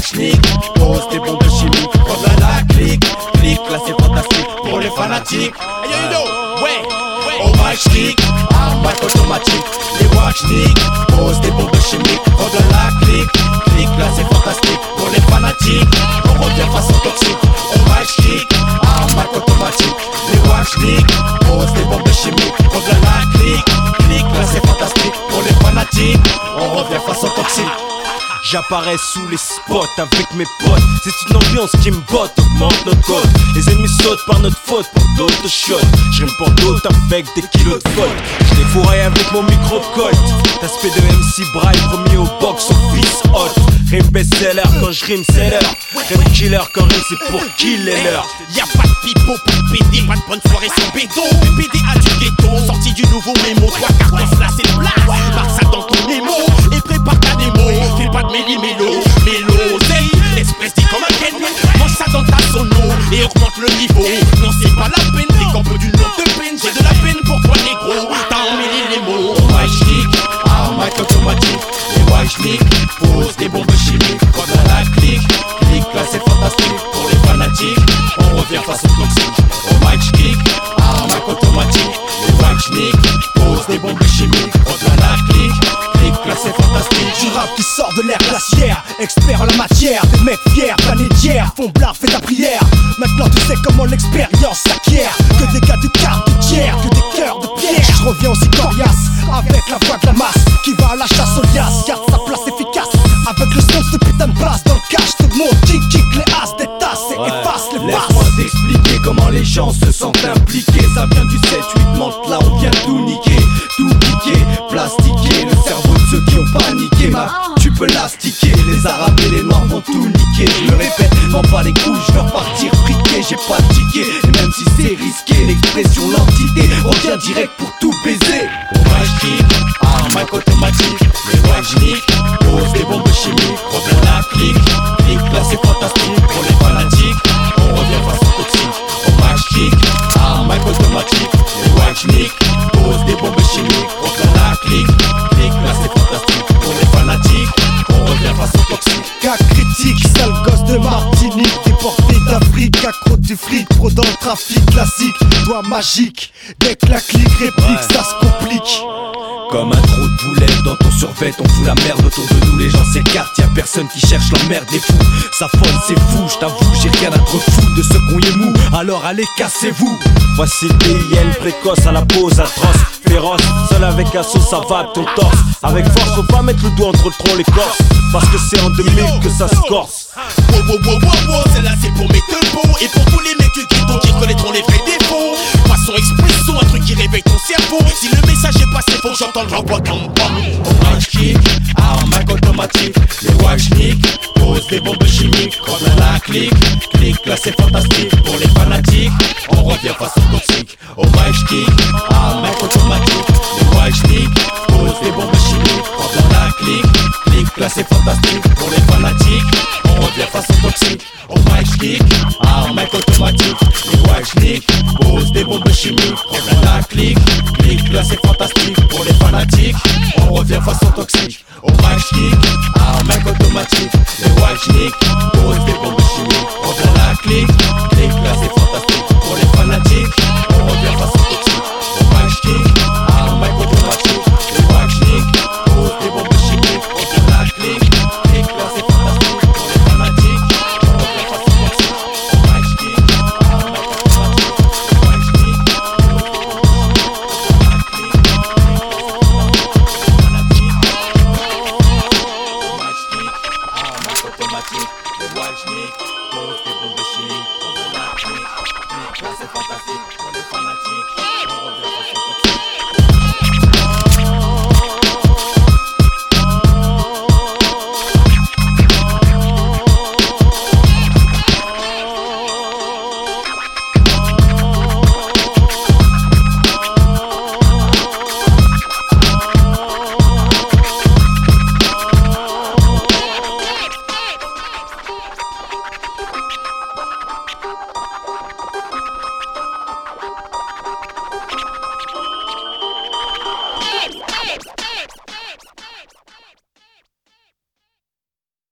Watchnik, pose des bombes chimiques. Contre la clique, là c'est fantastique pour les fanatiques. Au Watchnik, arme automatique. Les Watchnik, pose des bombes chimiques. Contre la clique, là c'est fantastique pour les fanatiques. On revient façon toxique. Au Watchnik, arme automatique. Les Watchnik, pose des bombes chimiques. Contre la clique, là c'est fantastique pour les fanatiques. On revient façon toxique. J'apparais sous les spots avec mes potes. C'est une ambiance qui me botte, augmente notre code. Les ennemis sautent par notre faute pour d'autres shots. J'rime pour d'autres avec des kilos de faute. J'les fourré avec mon micro-colt. D'aspect de MC Braille, premier au box office hot. Rime best-seller quand j'rime c'est l'heure. Rime killer quand rime c'est pour killer l'heure. Y'a pas de pipeau, pas de PD, pas de bonne soirée sans béton. PDA du ghetto, sorti du nouveau mémo. Toi carton là c'est place, marque ça dans ton mémo. Et prépare ta démo, fais pas de méli-mélo. Mélo, l'espèce dit comme un ken. Mange ça dans ta sono et augmente le niveau. Non c'est pas la peine, t'es qu'un peu d'une note de peine. J'ai de la peine pour toi négro, t'as emmêlé les mots. Watchnik, arme automatique. Les Watchnik, pose des bombes chimiques. Contre la clique, là c'est fantastique pour les fanatiques. On revient façon toxique. Au Watchnik, arme automatique. Les Watchnik, pose des bombes chimiques. Contre la clique, là c'est fantastique. Du rap qui sort de l'air glaciaire, expert en la matière. Des mecs fiers, planés d'hier, font blard, fais ta prière. Maintenant tu sais comment l'expérience s'acquiert. Que des gars du quart de tiers, que des cœurs de pierre. Je reviens aussi coriace, avec la voix de la masse qui va à la chasse aux liasses, garde sa place efficace. Avec le son de putain de basse dans le cash, tout le monde kick les as des tasses et efface les passes. Laisse-moi t'expliquer comment les gens se sentent impliqués. Ça vient du 7-8 monte là, on vient tout niquer, tout piquer, plastiquer le cerveau de ceux qui ont paniqué. Tu peux l'astiquer, les arabes et les noirs vont tout niquer. Je me répète, vends pas les couilles, je veux repartir friqué. J'ai pas de ticket, et même si c'est risqué, l'expression l'entité revient direct pour tout baiser. Au Watchnik, arme automatique. Les Watchnik, pose des bombes chimiques. Revient la clique, là c'est fantastique pour les fanatiques. On revient façon toxique. Au Watchnik, arme automatique. Les Watchnik, pose des bombes chimiques. Revient la clique, là c'est fantastique pour les fanatiques. On revient façon toxique. Cas critique, sale gosse de Martinique, déporté d'Afrique, accro du fric, pro dans le trafic classique, doigt magique, dès que la clique réplique, ça se complique. Comme un trou de boulettes dans ton survêt, on fout la merde autour de nous, les gens s'écartent, y'a personne qui cherche l'emmerde, les fous, ça folle, c'est fou, j't'avoue, j'ai rien à te foutre de ce qu'on y est mou, alors allez cassez-vous. Voici le PIL précoce à la pose atroce, féroce, seul avec un saut ça va ton torse. Avec force, faut pas mettre le doigt entre le tronc les corses, parce que c'est en 2000 que ça se corse. Celle-là c'est pour mes teubos et pour tous les mecs du ghetto qui reconnaîtront les vrais défauts. Façon expresso, un truc qui réveille ton cerveau. Si le message est passé, faut que j'entende l'envoi comme bam. Au Watchnik, arme automatique. Les Watchnik, pose des bombes chimiques. Contre la clique, là c'est fantastique pour les fanatiques. On revient façon toxique. Au Watchnik, arme automatique. Les Watchnik, pose des bombes chimiques. Contre la clique, là c'est fantastique pour les fanatiques. On revient façon toxique. Au Watchnik, arme automatique. Les Watchnik, pose des bombes chimiques. Contre la clique, là c'est fantastique pour les fanatiques. On revient façon toxique. Au Watchnik, arme automatique. Les Watchnik, pose des bombes chimiques. Contre la clique, là c'est fantastique pour les fanatiques. On revient façon toxique. Au Watchnik, arme automatique. Les Watchnik, pose des bombes chimiques. Contre la clique, là c'est fantastique pour les fanatiques. On revient façon toxique. Au Watchnik, arme automatique. Les Watchnik, pose des bombes chimiques. Là c'est fantastique pour les fanatiques. On revient façon toxique.